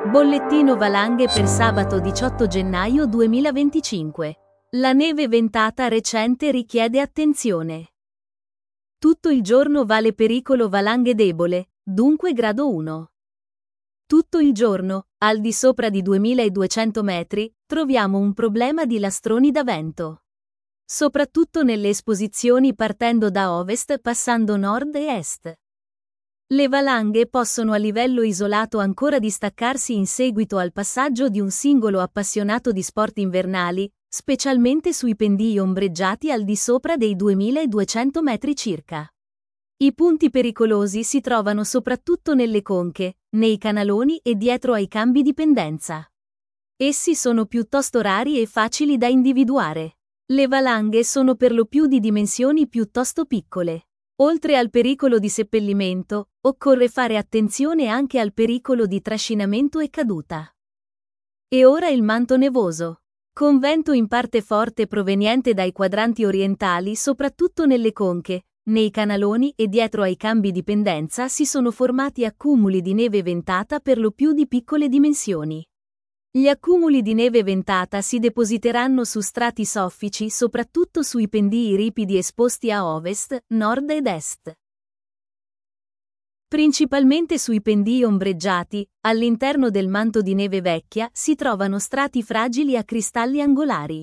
Bollettino valanghe per sabato 18 gennaio 2025. La neve ventata recente richiede attenzione. Tutto il giorno vale pericolo valanghe debole, dunque grado 1. Tutto il giorno, al di sopra di 2200 metri, troviamo un problema di lastroni da vento. Soprattutto nelle esposizioni partendo da ovest passando nord e est. Le valanghe possono a livello isolato ancora distaccarsi in seguito al passaggio di un singolo appassionato di sport invernali, specialmente sui pendii ombreggiati al di sopra dei 2200 metri circa. I punti pericolosi si trovano soprattutto nelle conche, nei canaloni e dietro ai cambi di pendenza. Essi sono piuttosto rari e facili da individuare. Le valanghe sono per lo più di dimensioni piuttosto piccole. Oltre al pericolo di seppellimento, occorre fare attenzione anche al pericolo di trascinamento e caduta. E ora il manto nevoso. Con vento in parte forte proveniente dai quadranti orientali, soprattutto nelle conche, nei canaloni e dietro ai cambi di pendenza si sono formati accumuli di neve ventata per lo più di piccole dimensioni. Gli accumuli di neve ventata si depositeranno su strati soffici soprattutto sui pendii ripidi esposti a ovest, nord ed est. Principalmente sui pendii ombreggiati, all'interno del manto di neve vecchia, si trovano strati fragili a cristalli angolari.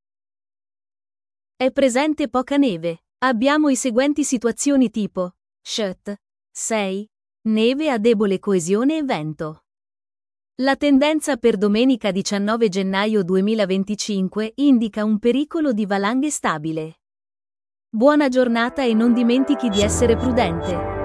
È presente poca neve. Abbiamo i seguenti situazioni tipo: Shut 6. Neve a debole coesione e vento. La tendenza per domenica 19 gennaio 2025 indica un pericolo di valanghe stabile. Buona giornata e non dimentichi di essere prudente.